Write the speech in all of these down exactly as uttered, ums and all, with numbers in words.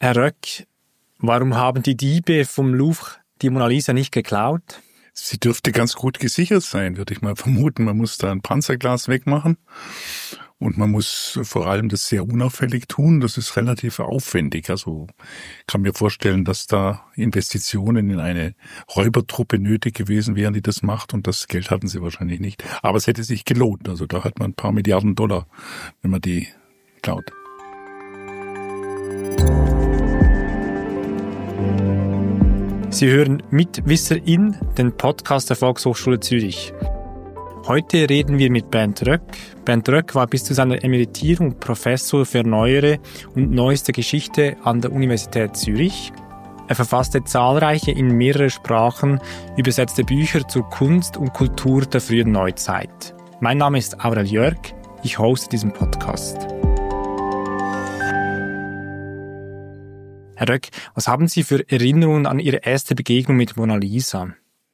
Herr Röck, warum haben die Diebe vom Louvre die Mona Lisa nicht geklaut? Sie dürfte ganz gut gesichert sein, würde ich mal vermuten. Man muss da ein Panzerglas wegmachen und man muss vor allem das sehr unauffällig tun. Das ist relativ aufwendig. Also ich kann mir vorstellen, dass da Investitionen in eine Räubertruppe nötig gewesen wären, die das macht, und das Geld hatten sie wahrscheinlich nicht. Aber es hätte sich gelohnt. Also da hat man ein paar Milliarden Dollar, wenn man die klaut. Sie hören Mitwisserin, den Podcast der Volkshochschule Zürich. Heute reden wir mit Bernd Röck. Bernd Röck war bis zu seiner Emeritierung Professor für neuere und neueste Geschichte an der Universität Zürich. Er verfasste zahlreiche in mehrere Sprachen übersetzte Bücher zur Kunst und Kultur der frühen Neuzeit. Mein Name ist Aurel Jörg, ich hoste diesen Podcast. Herr Röck, was haben Sie für Erinnerungen an Ihre erste Begegnung mit Mona Lisa?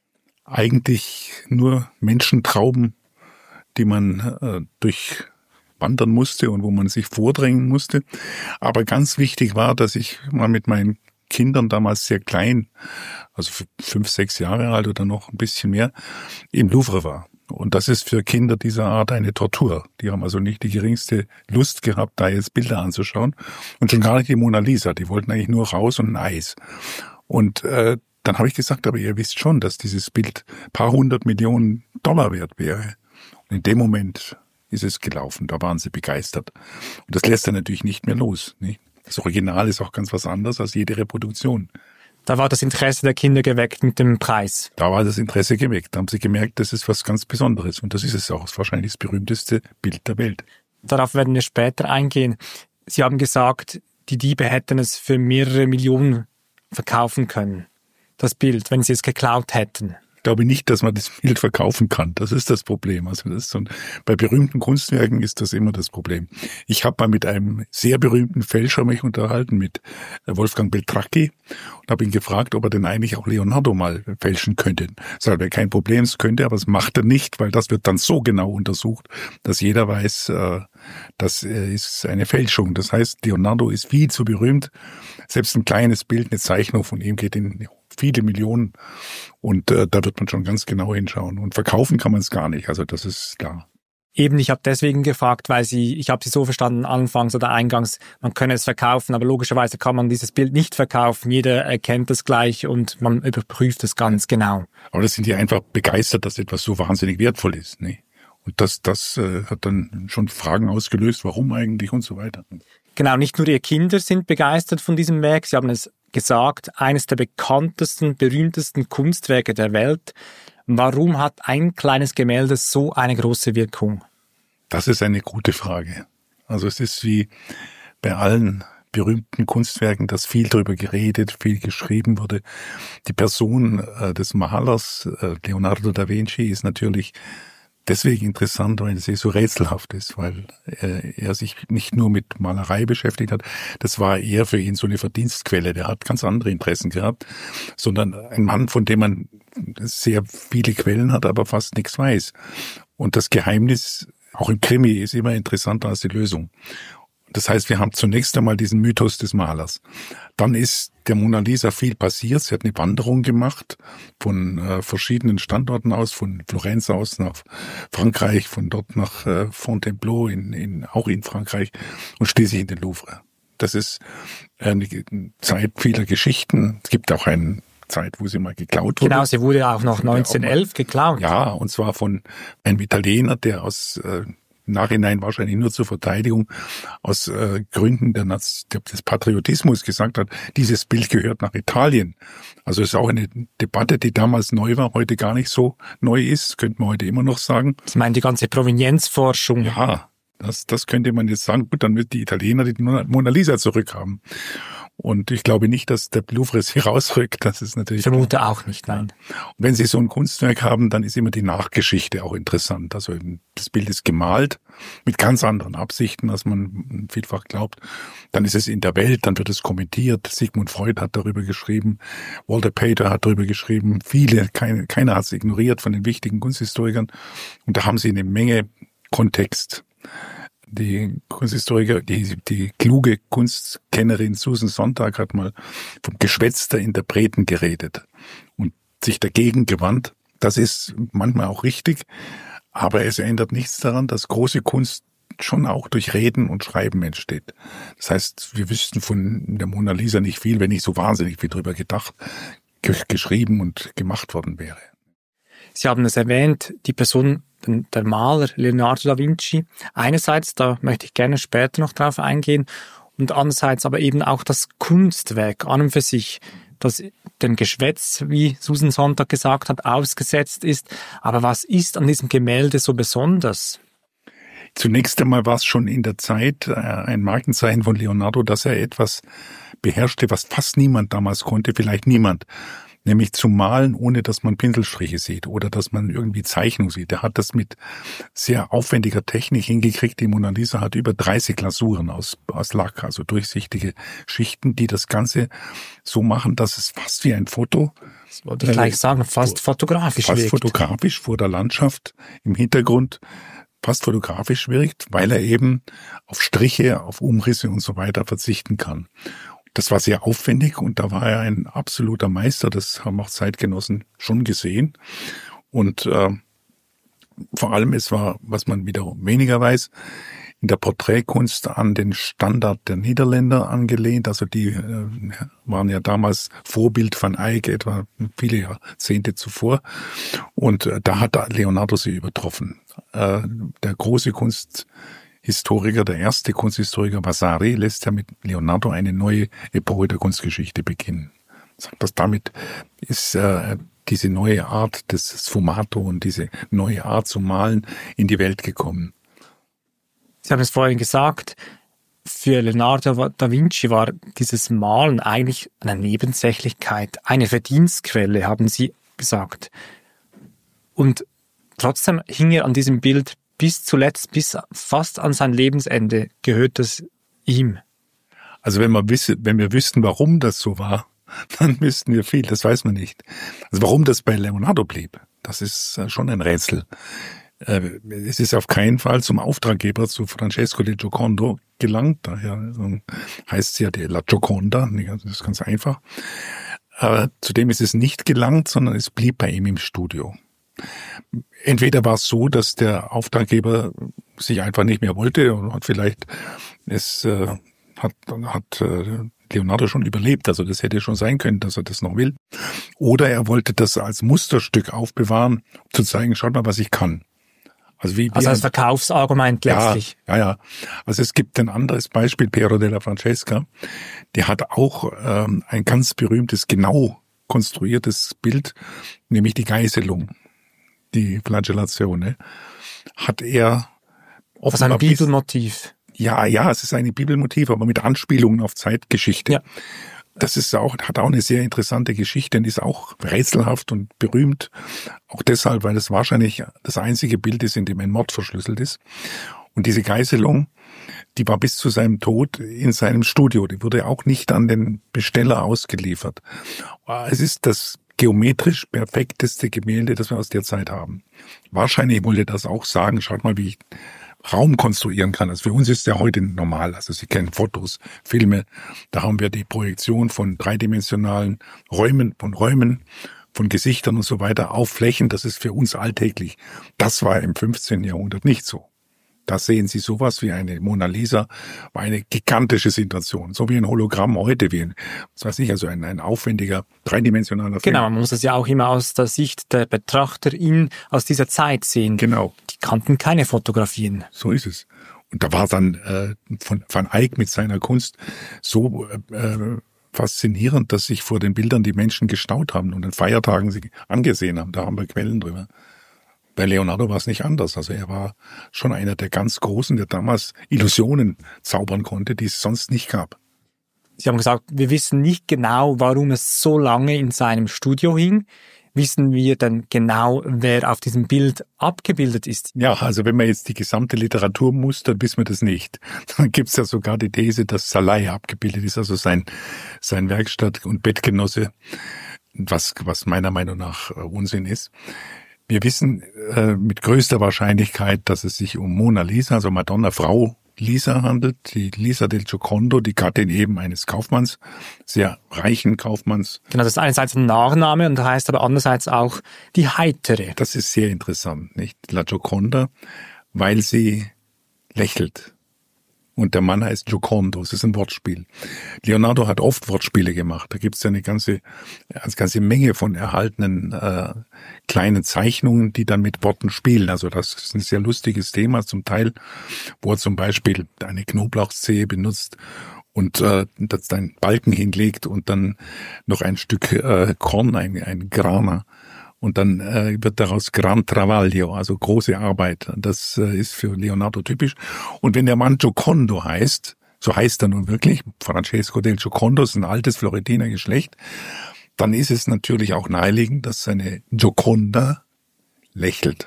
Eigentlich nur Menschentrauben, die man äh, durchwandern musste und wo man sich vordrängen musste. Aber ganz wichtig war, dass ich mal mit meinen Kindern, damals sehr klein, also fünf, sechs Jahre alt oder noch ein bisschen mehr, im Louvre war. Und das ist für Kinder dieser Art eine Tortur. Die haben also nicht die geringste Lust gehabt, da jetzt Bilder anzuschauen. Und schon gar nicht die Mona Lisa. Die wollten eigentlich nur raus und ein Eis. Und äh, dann habe ich gesagt, aber ihr wisst schon, dass dieses Bild ein paar hundert Millionen Dollar wert wäre. Und in dem Moment ist es gelaufen. Da waren sie begeistert. Und das lässt er natürlich nicht mehr los. Nicht? Das Original ist auch ganz was anderes als jede Reproduktion. Da war das Interesse der Kinder geweckt mit dem Preis. Da war das Interesse geweckt. Da haben sie gemerkt, das ist was ganz Besonderes. Und das ist es auch. Das ist wahrscheinlich das berühmteste Bild der Welt. Darauf werden wir später eingehen. Sie haben gesagt, die Diebe hätten es für mehrere Millionen verkaufen können. Das Bild, wenn sie es geklaut hätten. Ich glaube nicht, dass man das Bild verkaufen kann. Das ist das Problem. Also das ist so ein, bei berühmten Kunstwerken ist das immer das Problem. Ich habe mal mit einem sehr berühmten Fälscher mich unterhalten, mit Wolfgang Beltracchi, und habe ihn gefragt, ob er denn eigentlich auch Leonardo mal fälschen könnte. Sagt er, kein Problem, es könnte, aber es macht er nicht, weil das wird dann so genau untersucht, dass jeder weiß, das ist eine Fälschung. Das heißt, Leonardo ist viel zu berühmt. Selbst ein kleines Bild, eine Zeichnung von ihm geht in viele Millionen, und äh, da wird man schon ganz genau hinschauen. Und verkaufen kann man es gar nicht, also das ist klar. Eben, ich habe deswegen gefragt, weil Sie, ich habe Sie so verstanden, anfangs oder eingangs, man könne es verkaufen, aber logischerweise kann man dieses Bild nicht verkaufen. Jeder erkennt es gleich und man überprüft es ganz genau. Aber das sind die einfach begeistert, dass etwas so wahnsinnig wertvoll ist. Ne? Und das, das äh, hat dann schon Fragen ausgelöst, warum eigentlich und so weiter. Genau, nicht nur Ihre Kinder sind begeistert von diesem Werk, Sie haben es gesagt, eines der bekanntesten, berühmtesten Kunstwerke der Welt. Warum hat ein kleines Gemälde so eine große Wirkung? Das ist eine gute Frage. Also es ist wie bei allen berühmten Kunstwerken, dass viel darüber geredet, viel geschrieben wurde. Die Person äh, des Malers, äh, Leonardo da Vinci, ist natürlich deswegen interessant, weil sie so rätselhaft ist, weil äh, er sich nicht nur mit Malerei beschäftigt hat, das war eher für ihn so eine Verdienstquelle, der hat ganz andere Interessen gehabt, sondern ein Mann, von dem man sehr viele Quellen hat, aber fast nichts weiß. Und das Geheimnis, auch im Krimi, ist immer interessanter als die Lösung. Das heißt, wir haben zunächst einmal diesen Mythos des Malers. Dann ist der Mona Lisa viel passiert. Sie hat eine Wanderung gemacht von äh, verschiedenen Standorten aus, von Florenz aus nach Frankreich, von dort nach äh, Fontainebleau, in, in, auch in Frankreich, und schließlich in den Louvre. Das ist eine Zeit vieler Geschichten. Es gibt auch eine Zeit, wo sie mal geklaut wurde. Genau, sie wurde auch noch neunzehnhundertelf auch mal geklaut. Ja, und zwar von einem Italiener, der aus äh, Nachhinein wahrscheinlich nur zur Verteidigung aus äh, Gründen der Naz- des Patriotismus gesagt hat, dieses Bild gehört nach Italien. Also es ist auch eine Debatte, die damals neu war, heute gar nicht so neu ist, könnte man heute immer noch sagen. Ich meine, die ganze Provenienzforschung. Ja, das, das könnte man jetzt sagen. Gut, dann wird die Italiener die Mona Lisa zurückhaben. Und ich glaube nicht, dass der Louvre sie rausrückt. Das ist natürlich. Ich vermute auch nicht, nein. Und wenn Sie so ein Kunstwerk haben, dann ist immer die Nachgeschichte auch interessant. Also das Bild ist gemalt mit ganz anderen Absichten, als man vielfach glaubt. Dann ist es in der Welt, dann wird es kommentiert. Sigmund Freud hat darüber geschrieben, Walter Pater hat darüber geschrieben. Viele, keine, keiner hat es ignoriert von den wichtigen Kunsthistorikern. Und da haben Sie eine Menge Kontext. die Kunsthistoriker, die, die kluge Kunstkennerin Susan Sontag hat mal vom Geschwätz der Interpreten geredet und sich dagegen gewandt. Das ist manchmal auch richtig, aber es ändert nichts daran, dass große Kunst schon auch durch Reden und Schreiben entsteht. Das heißt, wir wüssten von der Mona Lisa nicht viel, wenn nicht so wahnsinnig viel drüber gedacht, geschrieben und gemacht worden wäre. Sie haben es erwähnt, die Person, der Maler Leonardo da Vinci. Einerseits, da möchte ich gerne später noch drauf eingehen, und andererseits aber eben auch das Kunstwerk an und für sich, das dem Geschwätz, wie Susan Sontag gesagt hat, ausgesetzt ist. Aber was ist an diesem Gemälde so besonders? Zunächst einmal war es schon in der Zeit ein Markenzeichen von Leonardo, dass er etwas beherrschte, was fast niemand damals konnte, vielleicht niemand, nämlich zu malen, ohne dass man Pinselstriche sieht oder dass man irgendwie Zeichnung sieht. Er hat das mit sehr aufwendiger Technik hingekriegt. Die Mona Lisa hat über dreißig Glasuren aus, aus Lack, also durchsichtige Schichten, die das Ganze so machen, dass es fast wie ein Foto, das wollte ich gleich sagen, fast fotografisch fast wirkt. fotografisch vor der Landschaft im Hintergrund fast fotografisch wirkt, weil er eben auf Striche, auf Umrisse und so weiter verzichten kann. Das war sehr aufwendig und da war er ein absoluter Meister, das haben auch Zeitgenossen schon gesehen. Und äh, vor allem, es war, was man wieder weniger weiß, in der Porträtkunst an den Standard der Niederländer angelehnt. Also die äh, waren ja damals Vorbild van Eyck, etwa viele Jahrzehnte zuvor. Und äh, da hat Leonardo sie übertroffen. Äh, der große Kunsthistoriker, der erste Kunsthistoriker Vasari, lässt ja mit Leonardo eine neue Epoche der Kunstgeschichte beginnen. Sagt, dass damit ist äh, diese neue Art des Sfumato und diese neue Art zu malen in die Welt gekommen. Sie haben es vorhin gesagt, für Leonardo da Vinci war dieses Malen eigentlich eine Nebensächlichkeit, eine Verdienstquelle, haben Sie gesagt. Und trotzdem hing er an diesem Bild bis zuletzt, bis fast an sein Lebensende gehört es ihm. Also wenn wir wissen, wenn wir wüssten, warum das so war, dann wüssten wir viel, das weiß man nicht. Also warum das bei Leonardo blieb, das ist schon ein Rätsel. Es ist auf keinen Fall zum Auftraggeber, zu Francesco del Giocondo gelangt. Daher heißt es ja die La Gioconda, das ist ganz einfach. Aber zudem ist es nicht gelangt, sondern es blieb bei ihm im Studio. Entweder war es so, dass der Auftraggeber sich einfach nicht mehr wollte und hat vielleicht es äh, hat, hat äh, Leonardo schon überlebt, also das hätte schon sein können, dass er das noch will. Oder er wollte das als Musterstück aufbewahren, um zu zeigen, schaut mal, was ich kann. Also, wie, also als Verkaufsargument letztlich. Ja, ja, ja. Also es gibt ein anderes Beispiel, Piero della Francesca. Der hat auch ähm, ein ganz berühmtes, genau konstruiertes Bild, nämlich die Geißelung, die Flagellation. Hat er auf ein Bibelmotiv. Ja, ja, es ist ein Bibelmotiv, aber mit Anspielungen auf Zeitgeschichte. Ja. Das ist auch, hat auch eine sehr interessante Geschichte und ist auch rätselhaft und berühmt. Auch deshalb, weil es wahrscheinlich das einzige Bild ist, in dem ein Mord verschlüsselt ist. Und diese Geißelung, die war bis zu seinem Tod in seinem Studio. Die wurde auch nicht an den Besteller ausgeliefert. Es ist das geometrisch perfekteste Gemälde, das wir aus der Zeit haben. Wahrscheinlich wollte das auch sagen, schaut mal, wie ich Raum konstruieren kann. Also für uns ist ja heute normal. Also Sie kennen Fotos, Filme. Da haben wir die Projektion von dreidimensionalen Räumen, von Räumen, von Gesichtern und so weiter auf Flächen. Das ist für uns alltäglich. Das war im fünfzehnten Jahrhundert nicht so. Da sehen Sie sowas wie eine Mona Lisa, war eine gigantische Situation. So wie ein Hologramm heute, wie ein, was weiß ich, also ein, ein aufwendiger, dreidimensionaler Film. Genau, man muss es ja auch immer aus der Sicht der BetrachterInnen aus dieser Zeit sehen. Genau. Die kannten keine Fotografien. So ist es. Und da war dann äh, von Van Eyck mit seiner Kunst so äh, faszinierend, dass sich vor den Bildern die Menschen gestaut haben und an Feiertagen sie angesehen haben. Da haben wir Quellen drüber. Bei Leonardo war es nicht anders. Also er war schon einer der ganz Großen, der damals Illusionen zaubern konnte, die es sonst nicht gab. Sie haben gesagt, wir wissen nicht genau, warum es so lange in seinem Studio hing. Wissen wir denn genau, wer auf diesem Bild abgebildet ist? Ja, also wenn man jetzt die gesamte Literatur mustert, wissen wir das nicht. Dann gibt's ja sogar die These, dass Salai abgebildet ist, also sein sein Werkstatt- und Bettgenosse, was was meiner Meinung nach Unsinn ist. Wir wissen äh, mit größter Wahrscheinlichkeit, dass es sich um Mona Lisa, also Madonna Frau Lisa handelt, die Lisa del Giocondo, die Gattin eben eines Kaufmanns, sehr reichen Kaufmanns. Genau, das ist einerseits ein Nachname und heißt aber andererseits auch die Heitere. Das ist sehr interessant, nicht? La Gioconda, weil sie lächelt. Und der Mann heißt Giocondo, es ist ein Wortspiel. Leonardo hat oft Wortspiele gemacht. Da gibt es ja eine ganze, eine ganze Menge von erhaltenen äh, kleinen Zeichnungen, die dann mit Worten spielen. Also das ist ein sehr lustiges Thema zum Teil, wo er zum Beispiel eine Knoblauchzehe benutzt und äh, das einen Balken hinlegt und dann noch ein Stück äh, Korn, ein, ein Grana. Und dann äh, wird daraus Gran Travaglio, also große Arbeit. Das äh, ist für Leonardo typisch. Und wenn der Mann Giocondo heißt, so heißt er nun wirklich, Francesco del Giocondo, ist ein altes Florentiner Geschlecht, dann ist es natürlich auch naheliegend, dass seine Gioconda lächelt.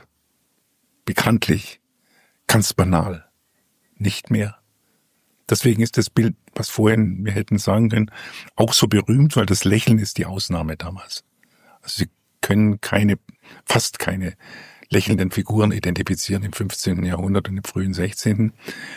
Bekanntlich, ganz banal, nicht mehr. Deswegen ist das Bild, was vorhin wir hätten sagen können, auch so berühmt, weil das Lächeln ist die Ausnahme damals. Also sie können keine, fast keine lächelnden Figuren identifizieren im fünfzehnten Jahrhundert und im frühen sechzehnten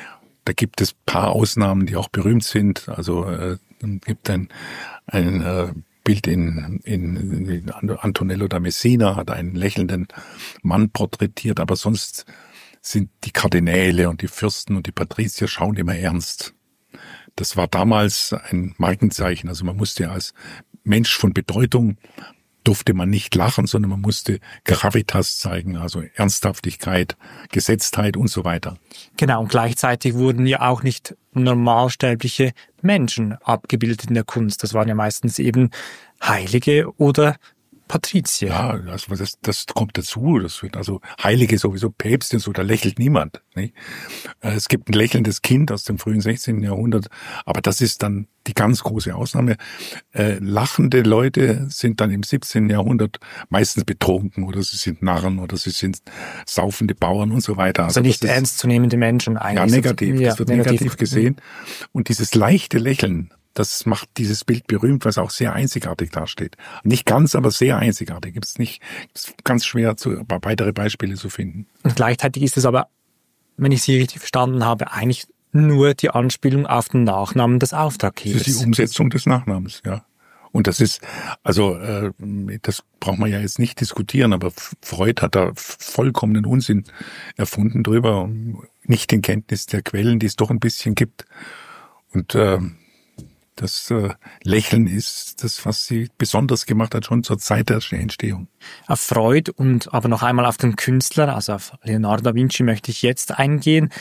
Da gibt es paar Ausnahmen, die auch berühmt sind. Also äh, es gibt ein, ein äh, Bild in, in, in Antonello da Messina, hat einen lächelnden Mann porträtiert, aber sonst sind die Kardinäle und die Fürsten und die Patrizier schauen immer ernst. Das war damals ein Markenzeichen. Also man musste als Mensch von Bedeutung durfte man nicht lachen, sondern man musste Gravitas zeigen, also Ernsthaftigkeit, Gesetztheit und so weiter. Genau, und gleichzeitig wurden ja auch nicht normalsterbliche Menschen abgebildet in der Kunst. Das waren ja meistens eben Heilige oder Patrizier. Ja, das, das, das kommt dazu. Das wird also Heilige sowieso, Päpste und so, da lächelt niemand. Nicht? Es gibt ein lächelndes Kind aus dem frühen sechzehnten Jahrhundert, aber das ist dann die ganz große Ausnahme. Äh, lachende Leute sind dann im siebzehnten Jahrhundert meistens betrunken oder sie sind Narren oder sie sind saufende Bauern und so weiter. Also, also nicht ist, ernstzunehmende Menschen eigentlich. Ja, negativ. Ja, das wird negativ, negativ gesehen. Und dieses leichte Lächeln, das macht dieses Bild berühmt, was auch sehr einzigartig dasteht. Nicht ganz, aber sehr einzigartig. Gibt es nicht, gibt's ganz schwer zu, weitere Beispiele zu finden. Und gleichzeitig ist es aber, wenn ich Sie richtig verstanden habe, eigentlich nur die Anspielung auf den Nachnamen des Auftraggebers. Das ist die Umsetzung des Nachnamens, ja. Und das ist, also äh, das braucht man ja jetzt nicht diskutieren, aber Freud hat da vollkommenen Unsinn erfunden drüber, nicht in Kenntnis der Quellen, die es doch ein bisschen gibt. Und äh, das äh, Lächeln ist das, was sie besonders gemacht hat, schon zur Zeit der Entstehung. Auf Freud und aber noch einmal auf den Künstler, also auf Leonardo da Vinci, möchte ich jetzt eingehen.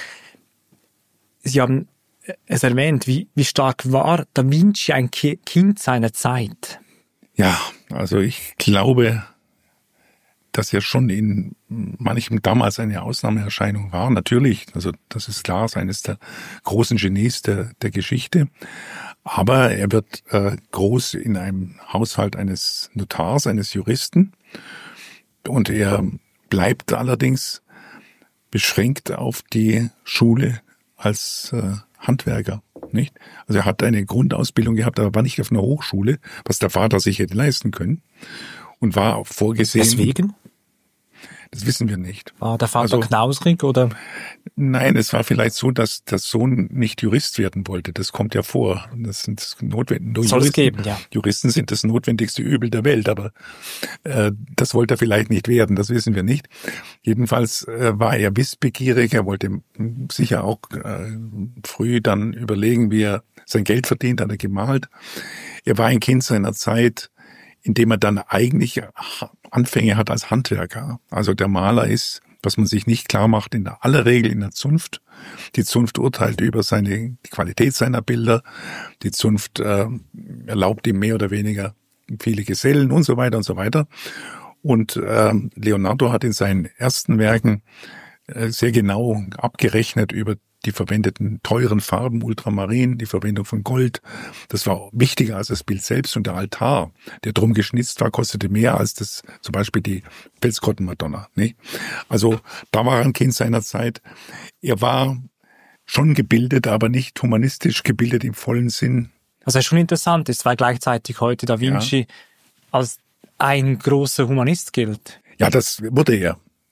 Sie haben es erwähnt, wie, wie stark war da Vinci ein Kind seiner Zeit? Ja, also ich glaube, dass er schon in manchem damals eine Ausnahmeerscheinung war. Natürlich, also das ist klar, ist eines der großen Genies der, der Geschichte. Aber er wird äh, groß in einem Haushalt eines Notars, eines Juristen. Und er bleibt allerdings beschränkt auf die Schule als äh, Handwerker, nicht? Also er hat eine Grundausbildung gehabt, aber war nicht auf einer Hochschule, was der Vater sich hätte leisten können. Und war auch vorgesehen. Deswegen? Das wissen wir nicht. War der Vater also, knausrig oder? Nein, es war vielleicht so, dass der Sohn nicht Jurist werden wollte. Das kommt ja vor. Das sind das notwendig. Soll es geben, ja. Juristen sind das notwendigste Übel der Welt, aber äh, das wollte er vielleicht nicht werden. Das wissen wir nicht. Jedenfalls äh, war er wissbegierig. Er wollte sicher auch äh, früh dann überlegen, wie er sein Geld verdient. Hat er gemalt. Er war ein Kind seiner Zeit, indem er dann eigentlich Anfänge hat als Handwerker. Also der Maler ist, was man sich nicht klar macht, in der aller Regel in der Zunft. Die Zunft urteilt über seine die Qualität seiner Bilder. Die Zunft äh, erlaubt ihm mehr oder weniger viele Gesellen und so weiter und so weiter. Und äh, Leonardo hat in seinen ersten Werken äh, sehr genau abgerechnet über die verwendeten teuren Farben, Ultramarin, die Verwendung von Gold. Das war wichtiger als das Bild selbst. Und der Altar, der drum geschnitzt war, kostete mehr als das, zum Beispiel die Pelzkotten-Madonna. Nicht? Also da war er ein Kind seiner Zeit. Er war schon gebildet, aber nicht humanistisch gebildet im vollen Sinn. Was ja schon interessant ist, weil gleichzeitig heute Da Vinci ja. als ein großer Humanist gilt. Ja, das wurde er.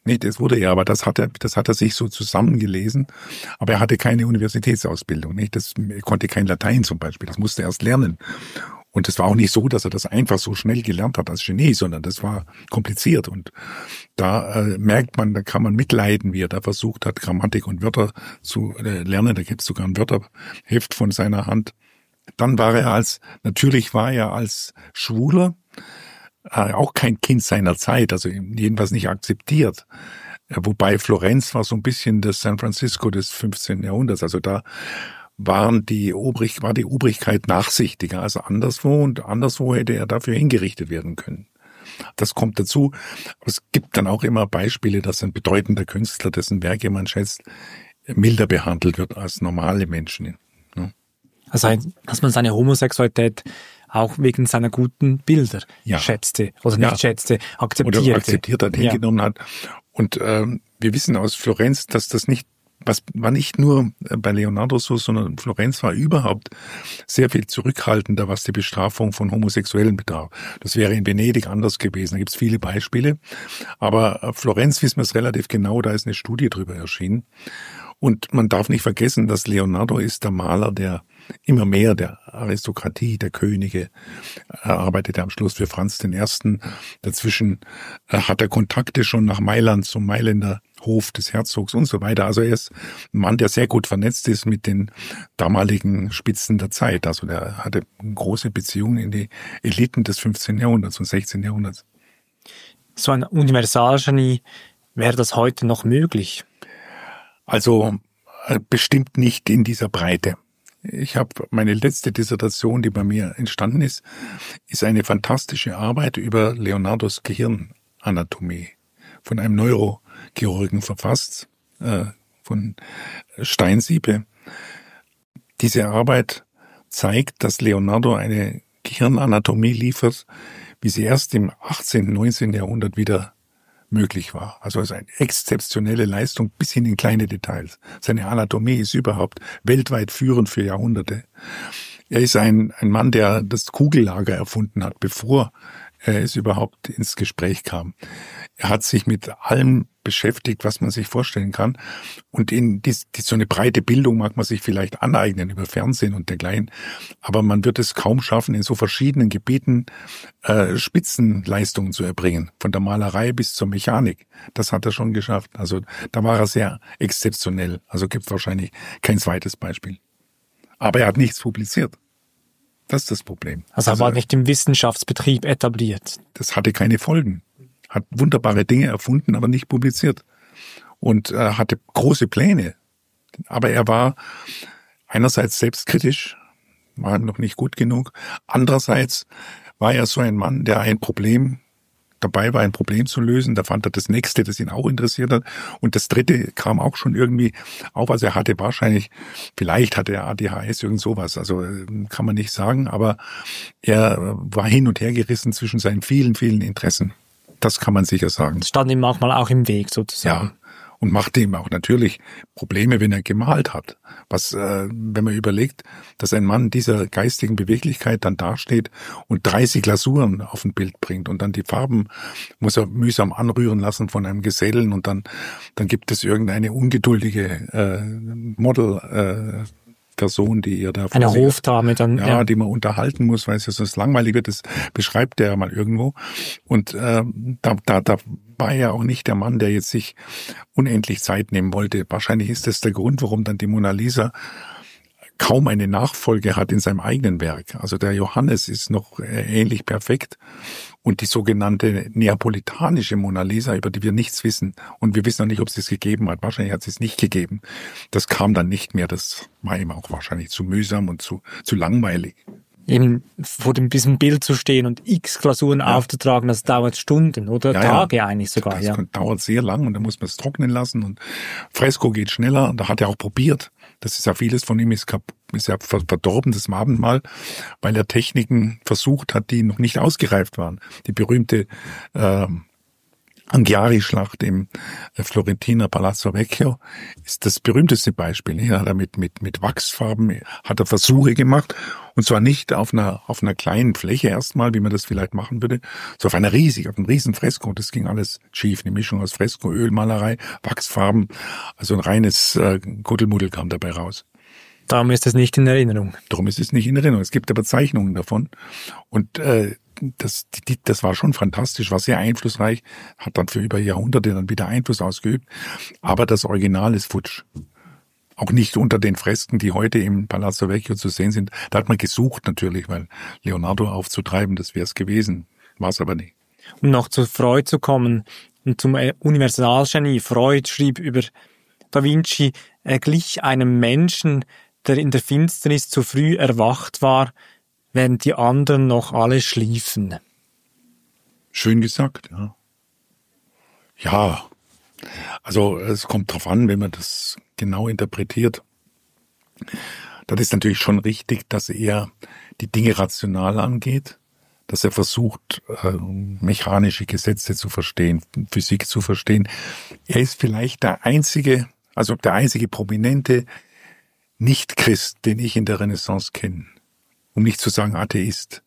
Nicht, das wurde ja, aber das hat er, das hat er sich so zusammengelesen. Aber er hatte keine Universitätsausbildung, nicht? Das, er konnte kein Latein zum Beispiel. Das musste er erst lernen. Und es war auch nicht so, dass er das einfach so schnell gelernt hat als Genie, sondern das war kompliziert. Und da äh, merkt man, da kann man mitleiden, wie er da versucht hat, Grammatik und Wörter zu äh, lernen. Da gibt es sogar ein Wörterheft von seiner Hand. Dann war er als, natürlich war er als Schwuler äh, auch kein Kind seiner Zeit, also jedenfalls nicht akzeptiert. Wobei Florenz war so ein bisschen das San Francisco des fünfzehnten Jahrhunderts. Also da waren die Obrig, war die Obrigkeit nachsichtiger als anderswo, und anderswo hätte er dafür hingerichtet werden können. Das kommt dazu. Aber es gibt dann auch immer Beispiele, dass ein bedeutender Künstler, dessen Werke man schätzt, milder behandelt wird als normale Menschen. Ja. Also, dass man seine Homosexualität auch wegen seiner guten Bilder ja. schätzte, oder nicht ja. schätzte, akzeptierte. Oder akzeptiert hat, hingenommen ja. hat. Und ähm, wir wissen aus Florenz, dass das nicht Was war nicht nur bei Leonardo so, sondern Florenz war überhaupt sehr viel zurückhaltender, was die Bestrafung von Homosexuellen betraf. Das wäre in Venedig anders gewesen. Da gibt es viele Beispiele. Aber Florenz wissen wir es relativ genau, da ist eine Studie drüber erschienen. Und man darf nicht vergessen, dass Leonardo ist der Maler, der immer mehr der Aristokratie, der Könige, er arbeitete am Schluss für Franz den Ersten. Dazwischen hat er Kontakte schon nach Mailand zum Mailänder Hof des Herzogs und so weiter. Also er ist ein Mann, der sehr gut vernetzt ist mit den damaligen Spitzen der Zeit. Also der hatte große Beziehungen in die Eliten des fünfzehnten Jahrhunderts und sechzehnten Jahrhunderts. So ein Universalgenie, wäre das heute noch möglich? Also bestimmt nicht in dieser Breite. Ich habe meine letzte Dissertation, die bei mir entstanden ist, ist eine fantastische Arbeit über Leonardos Gehirnanatomie von einem Neurochirurgen verfasst, äh, von Steinsiebe. Diese Arbeit zeigt, dass Leonardo eine Gehirnanatomie liefert, wie sie erst im achtzehnten, neunzehnten Jahrhundert wieder möglich war. Also es ist eine exzeptionelle Leistung bis hin in kleine Details. Seine Anatomie ist überhaupt weltweit führend für Jahrhunderte. Er ist ein, ein Mann, der das Kugellager erfunden hat, bevor es überhaupt ins Gespräch kam. Er hat sich mit allem beschäftigt, was man sich vorstellen kann. Und in dies, dies, so eine breite Bildung mag man sich vielleicht aneignen über Fernsehen und dergleichen. Aber man wird es kaum schaffen, in so verschiedenen Gebieten äh, Spitzenleistungen zu erbringen. Von der Malerei bis zur Mechanik. Das hat er schon geschafft. Also da war er sehr exzeptionell. Also gibt es wahrscheinlich kein zweites Beispiel. Aber er hat nichts publiziert. Das ist das Problem. Also er war nicht im Wissenschaftsbetrieb etabliert. Das hatte keine Folgen. Hat wunderbare Dinge erfunden, aber nicht publiziert. Und äh, hatte große Pläne. Aber er war einerseits selbstkritisch, war noch nicht gut genug. Andererseits war er so ein Mann, der ein Problem dabei war, ein Problem zu lösen. Da fand er das Nächste, das ihn auch interessiert hat. Und das Dritte kam auch schon irgendwie auf. Also er hatte wahrscheinlich, vielleicht hatte er A D H S, irgend sowas. Also kann man nicht sagen. Aber er war hin und her gerissen zwischen seinen vielen, vielen Interessen. Das kann man sicher sagen. Das stand ihm manchmal auch im Weg sozusagen. Ja. Und machte ihm auch natürlich Probleme, wenn er gemalt hat. Was, äh, wenn man überlegt, dass ein Mann dieser geistigen Beweglichkeit dann dasteht und dreißig Glasuren auf ein Bild bringt und dann die Farben muss er mühsam anrühren lassen von einem Gesellen und dann dann gibt es irgendeine ungeduldige äh, Model äh, Person, die ihr da eine Hofdame dann ja, ja, die man unterhalten muss, weil es ja sonst langweilig wird. Das beschreibt er mal irgendwo. Und äh, da, da, da war er auch nicht der Mann, der jetzt sich unendlich Zeit nehmen wollte. Wahrscheinlich ist das der Grund, warum dann die Mona Lisa kaum eine Nachfolge hat in seinem eigenen Werk. Also der Johannes ist noch ähnlich perfekt. Und die sogenannte neapolitanische Mona Lisa, über die wir nichts wissen. Und wir wissen auch nicht, ob es es gegeben hat. Wahrscheinlich hat es es nicht gegeben. Das kam dann nicht mehr. Das war ihm auch wahrscheinlich zu mühsam und zu, zu langweilig. Eben vor dem diesem Bild zu stehen und x Glasuren ja. aufzutragen, das dauert Stunden oder ja, Tage ja. eigentlich sogar. Das ja. dauert sehr lang und dann muss man es trocknen lassen und Fresko geht schneller und da hat er auch probiert. Das ist ja vieles von ihm ist, ist ja verdorben, das Abendmahl, weil er Techniken versucht hat, die noch nicht ausgereift waren. Die berühmte äh, Anghiari-Schlacht im Florentiner Palazzo Vecchio ist das berühmteste Beispiel. Hier hat er mit, mit, mit Wachsfarben, hat er Versuche gemacht. Und zwar nicht auf einer, auf einer kleinen Fläche erstmal, wie man das vielleicht machen würde, sondern auf einer riesigen, auf einem riesen Fresko. Das ging alles schief. Eine Mischung aus Fresko, Ölmalerei, Wachsfarben. Also ein reines äh, Kuddelmuddel kam dabei raus. Darum ist es nicht in Erinnerung. Darum ist es nicht in Erinnerung. Es gibt aber Zeichnungen davon. Und äh, das, die, das war schon fantastisch, war sehr einflussreich, hat dann für über Jahrhunderte dann wieder Einfluss ausgeübt. Aber das Original ist futsch. Auch nicht unter den Fresken, die heute im Palazzo Vecchio zu sehen sind. Da hat man gesucht natürlich, weil Leonardo aufzutreiben, das wäre es gewesen. War es aber nicht. Um noch zu Freud zu kommen und zum Universalgenie. Freud schrieb über Da Vinci, er glich einem Menschen, der in der Finsternis zu früh erwacht war, während die anderen noch alle schliefen. Schön gesagt, ja. Ja, also es kommt drauf an, wenn man das genau interpretiert. Das ist natürlich schon richtig, dass er die Dinge rational angeht, dass er versucht, mechanische Gesetze zu verstehen, Physik zu verstehen. Er ist vielleicht der einzige, also der einzige prominente Nicht-Christ, den ich in der Renaissance kenne. Um nicht zu sagen Atheist.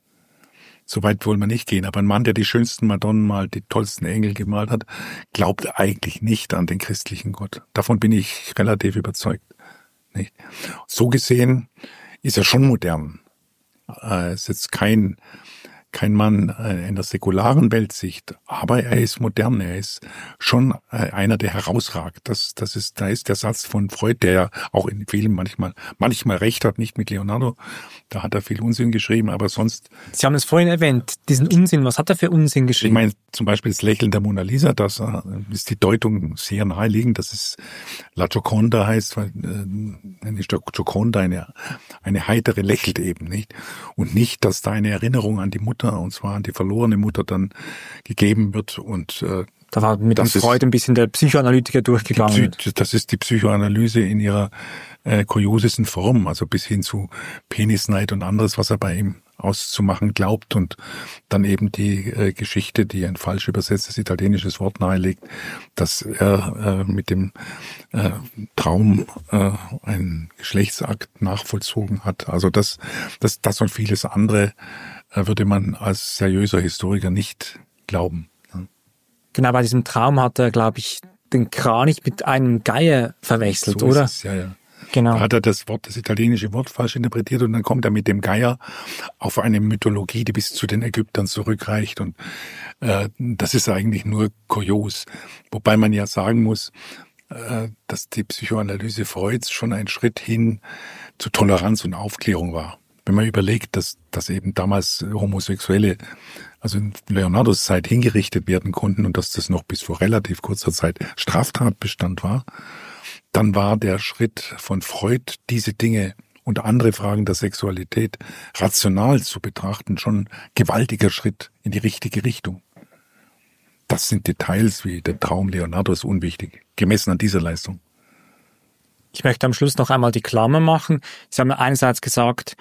So weit wollen wir nicht gehen. Aber ein Mann, der die schönsten Madonnen malt, die tollsten Engel gemalt hat, glaubt eigentlich nicht an den christlichen Gott. Davon bin ich relativ überzeugt. Nicht? So gesehen ist er schon modern. Er ist jetzt kein, kein Mann in der säkularen Weltsicht, aber er ist modern. Er ist schon einer, der herausragt. Das, das ist, da ist der Satz von Freud, der ja auch in Filmen manchmal, manchmal recht hat, nicht mit Leonardo. Da hat er viel Unsinn geschrieben, aber sonst. Sie haben es vorhin erwähnt, diesen Unsinn. Was hat er für Unsinn geschrieben? Ich meine, zum Beispiel das Lächeln der Mona Lisa, das ist die Deutung sehr naheliegend, dass es La Gioconda heißt, weil äh, eine Gioconda, eine, eine heitere lächelt eben, nicht? Und nicht, dass da eine Erinnerung an die Mutter, und zwar an die verlorene Mutter, dann gegeben wird. Und äh, da war mit dem Freud ein bisschen der Psychoanalytiker durchgegangen. Psy- das ist die Psychoanalyse in ihrer äh, kuriosesten Form, also bis hin zu Penisneid und anderes, was er bei ihm auszumachen glaubt, und dann eben die äh, Geschichte, die ein falsch übersetztes italienisches Wort nahelegt, dass er äh, mit dem äh, Traum äh, einen Geschlechtsakt nachvollzogen hat. Also das, das, das und vieles andere äh, würde man als seriöser Historiker nicht glauben. Genau, bei diesem Traum hat er, glaube ich, den Kranich mit einem Geier verwechselt, so oder? Ist es, ja, ja. Genau. Da hat er das Wort, das italienische Wort falsch interpretiert, und dann kommt er mit dem Geier auf eine Mythologie, die bis zu den Ägyptern zurückreicht, und äh, das ist eigentlich nur kurios. Wobei man ja sagen muss, äh, dass die Psychoanalyse Freuds schon ein Schritt hin zu Toleranz und Aufklärung war. Wenn man überlegt, dass, dass eben damals Homosexuelle, also in Leonardos Zeit, hingerichtet werden konnten und dass das noch bis vor relativ kurzer Zeit Straftatbestand war, dann war der Schritt von Freud, diese Dinge und andere Fragen der Sexualität rational zu betrachten, schon ein gewaltiger Schritt in die richtige Richtung. Das sind Details wie der Traum Leonardos unwichtig, gemessen an dieser Leistung. Ich möchte am Schluss noch einmal die Klammer machen. Sie haben einerseits gesagt,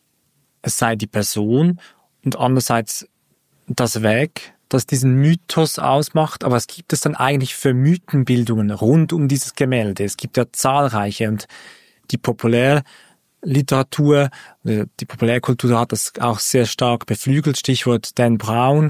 es sei die Person, und andererseits das Werk, das diesen Mythos ausmacht. Aber was gibt es dann eigentlich für Mythenbildungen rund um dieses Gemälde? Es gibt ja zahlreiche, und die Populärliteratur, die Populärkultur hat das auch sehr stark beflügelt. Stichwort Dan Brown,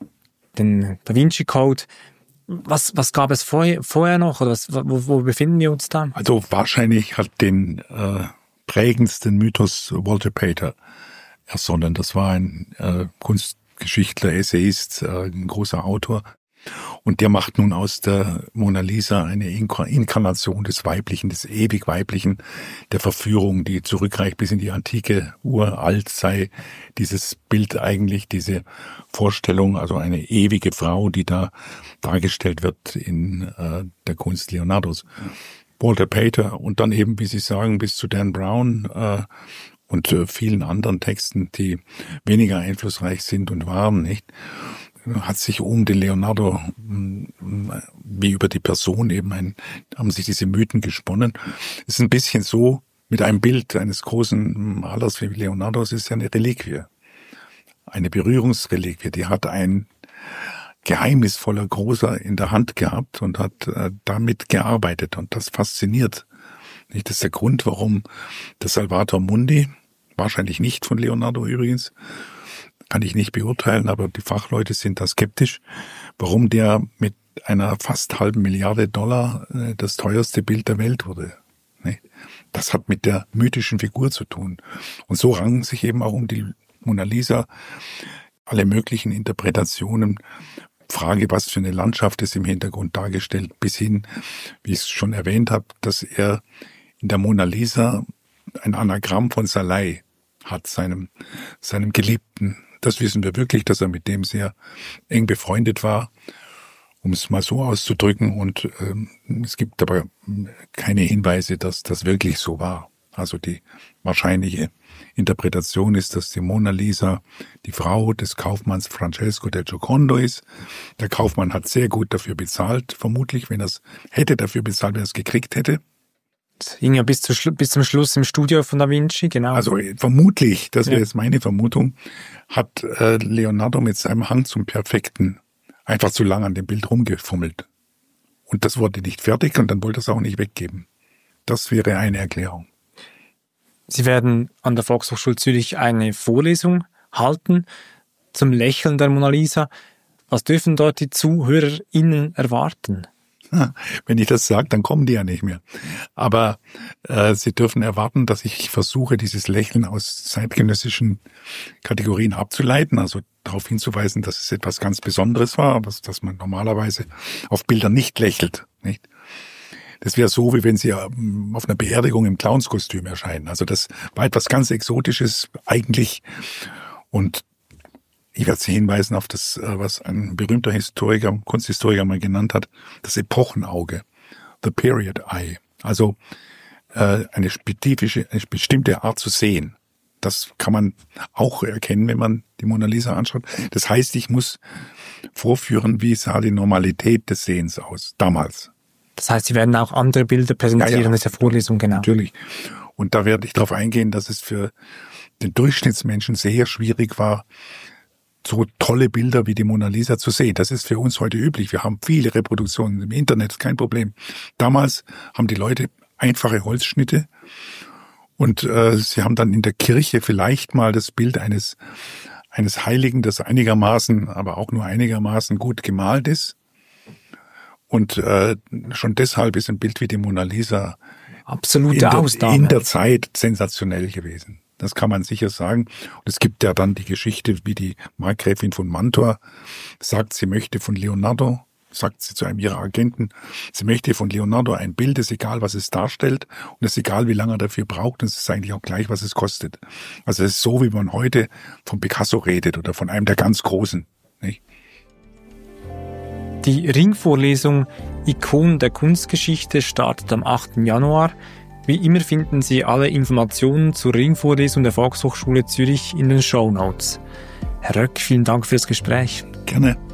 den Da Vinci Code. Was, was gab es vorher, vorher noch, oder was, wo, wo befinden wir uns da? Also wahrscheinlich hat den äh, prägendsten Mythos Walter Pater ersonnen. Das war ein äh, Kunstgeschichtler, Essayist, äh, ein großer Autor. Und der macht nun aus der Mona Lisa eine Inkarnation des Weiblichen, des ewig Weiblichen, der Verführung, die zurückreicht bis in die Antike. Uralt sei dieses Bild eigentlich, diese Vorstellung, also eine ewige Frau, die da dargestellt wird in äh, der Kunst Leonardos. Walter Pater und dann eben, wie Sie sagen, bis zu Dan Brown äh, und äh, vielen anderen Texten, die weniger einflussreich sind und waren, nicht? Hat sich um den Leonardo wie über die Person eben ein, haben sich diese Mythen gesponnen. Es ist ein bisschen so, mit einem Bild eines großen Malers wie Leonardo, es ist ja eine Reliquie. Eine Berührungsreliquie, die hat ein, geheimnisvoller Großer in der Hand gehabt und hat äh, damit gearbeitet. Und das fasziniert. Nicht? Das ist der Grund, warum der Salvator Mundi, wahrscheinlich nicht von Leonardo übrigens, kann ich nicht beurteilen, aber die Fachleute sind da skeptisch, warum der mit einer fast halben Milliarde Dollar äh, das teuerste Bild der Welt wurde. Nicht? Das hat mit der mythischen Figur zu tun. Und so rangen sich eben auch um die Mona Lisa alle möglichen Interpretationen. Frage, was für eine Landschaft ist im Hintergrund dargestellt, bis hin, wie ich es schon erwähnt habe, dass er in der Mona Lisa ein Anagramm von Salai hat, seinem, seinem Geliebten. Das wissen wir wirklich, dass er mit dem sehr eng befreundet war, um es mal so auszudrücken. Und ähm, es gibt aber keine Hinweise, dass das wirklich so war. Also die wahrscheinliche Interpretation ist, dass die Mona Lisa die Frau des Kaufmanns Francesco del Giocondo ist. Der Kaufmann hat sehr gut dafür bezahlt, vermutlich, wenn er es hätte dafür bezahlt, wenn er es gekriegt hätte. Das ging ja bis, zu, bis zum Schluss im Studio von Da Vinci, genau. Also vermutlich, das wäre ja. jetzt meine Vermutung, hat äh, Leonardo mit seinem Hang zum Perfekten einfach zu lange an dem Bild rumgefummelt. Und das wurde nicht fertig und dann wollte er es auch nicht weggeben. Das wäre eine Erklärung. Sie werden an der Volkshochschule Zürich eine Vorlesung halten zum Lächeln der Mona Lisa. Was dürfen dort die ZuhörerInnen erwarten? Wenn ich das sage, dann kommen die ja nicht mehr. Aber äh, sie dürfen erwarten, dass ich versuche, dieses Lächeln aus zeitgenössischen Kategorien abzuleiten, also darauf hinzuweisen, dass es etwas ganz Besonderes war, was, dass man normalerweise auf Bildern nicht lächelt, nicht? Das wäre so, wie wenn sie auf einer Beerdigung im Clownskostüm erscheinen. Also das war etwas ganz Exotisches eigentlich. Und ich werde Sie hinweisen auf das, was ein berühmter Historiker, Kunsthistoriker mal genannt hat, das Epochenauge, the period eye. Also äh, eine spezifische, eine bestimmte Art zu sehen. Das kann man auch erkennen, wenn man die Mona Lisa anschaut. Das heißt, ich muss vorführen, wie sah die Normalität des Sehens aus, damals. Das heißt, Sie werden auch andere Bilder präsentieren ja, ja. in dieser Vorlesung, genau. Natürlich. Und da werde ich darauf eingehen, dass es für den Durchschnittsmenschen sehr schwierig war, so tolle Bilder wie die Mona Lisa zu sehen. Das ist für uns heute üblich. Wir haben viele Reproduktionen im Internet, kein Problem. Damals haben die Leute einfache Holzschnitte und äh, sie haben dann in der Kirche vielleicht mal das Bild eines eines Heiligen, das einigermaßen, aber auch nur einigermaßen gut gemalt ist. Und äh, schon deshalb ist ein Bild wie die Mona Lisa absolute in der, Ausnahme. in der Zeit sensationell gewesen. Das kann man sicher sagen. Und es gibt ja dann die Geschichte, wie die Markgräfin von Mantua sagt, sie möchte von Leonardo, sagt sie zu einem ihrer Agenten, sie möchte von Leonardo ein Bild, es ist egal, was es darstellt und es ist egal, wie lange er dafür braucht und es ist eigentlich auch gleich, was es kostet. Also es ist so, wie man heute von Picasso redet oder von einem der ganz Großen, nicht? Die Ringvorlesung Ikonen der Kunstgeschichte startet am achten Januar. Wie immer finden Sie alle Informationen zur Ringvorlesung der Volkshochschule Zürich in den Shownotes. Herr Röck, vielen Dank fürs Gespräch. Gerne.